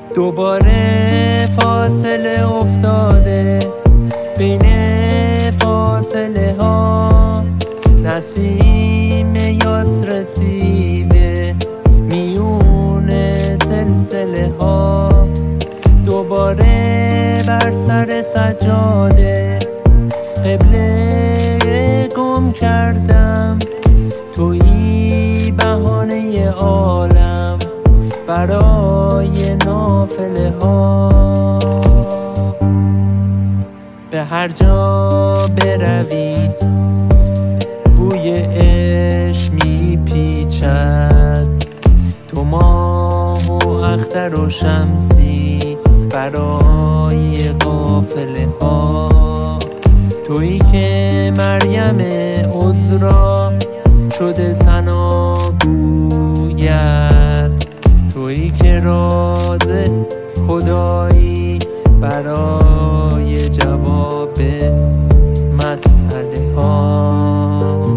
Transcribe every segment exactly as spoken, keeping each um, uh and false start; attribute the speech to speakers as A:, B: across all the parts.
A: دوباره فاصله افتاده بین فاصله ها، نسیم یاس رسیده میون سلسله ها. دوباره بر سر سجاده قبله گم کردم، تویی بهانه عالم برای نافله ها. به هر جا بروی بوی عشق میپیچد، تو ماه و اختر و شمسی برای قافله ها. تویی که مریم عذرا شده ثنا گوید، تویی که راز خدایی برای جواب مسئله ها.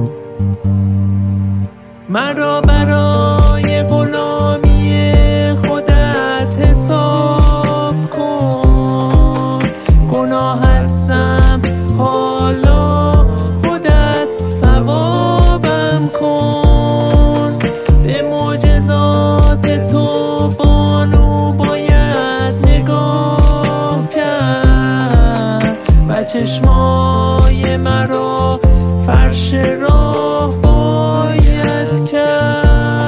A: مرا برای غلامی خودت حساب کن، گناه هستم حالا خودت ثوابم کن. به معجزات تو بانو باید نگاه کرد و چشمای مرا فرش راه باید کرد.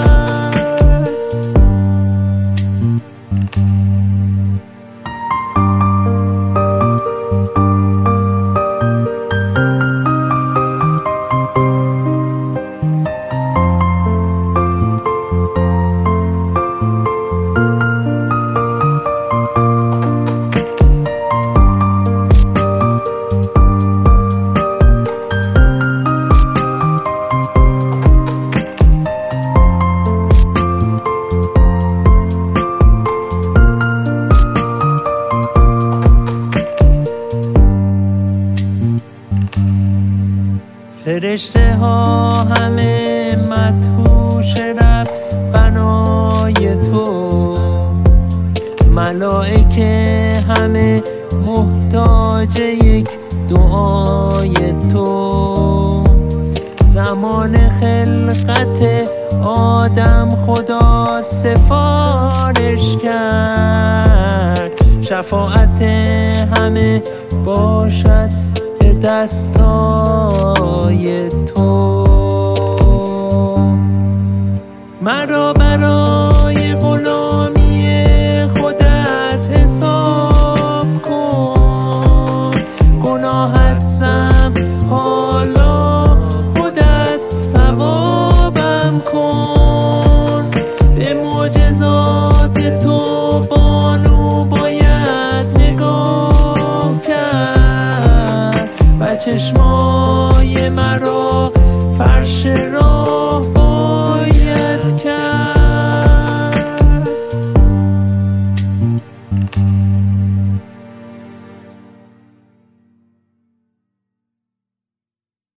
A: فرشته ها همه مدهوش رب بنای تو، ملائکه همه محتاج یک دعای تو. زمان خلقت آدم خدا سفارش کرد، شفاعت همه باشد به دستای تو. مرا برای